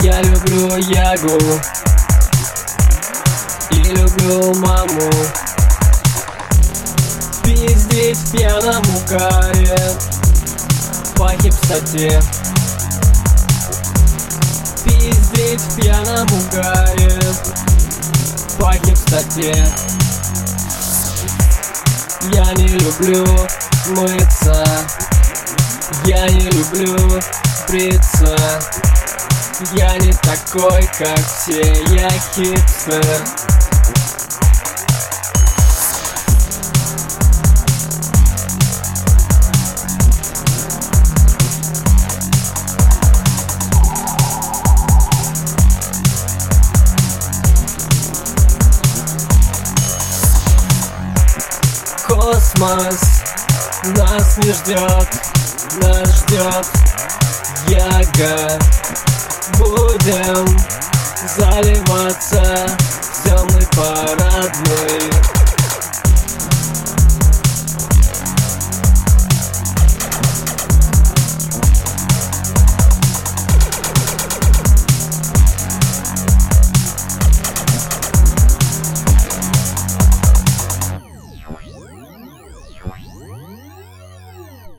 Я люблю Ягу и люблю маму. Пиздеть в пьяном угаре по хипстоте. Пиздеть в пьяном угаре по хипстоте. Я не люблю мыться, я не люблю бриться. Я не такой, как все, я хипстер. Космос нас не ждет, нас ждет Яга. Будем заливаться в темный пора.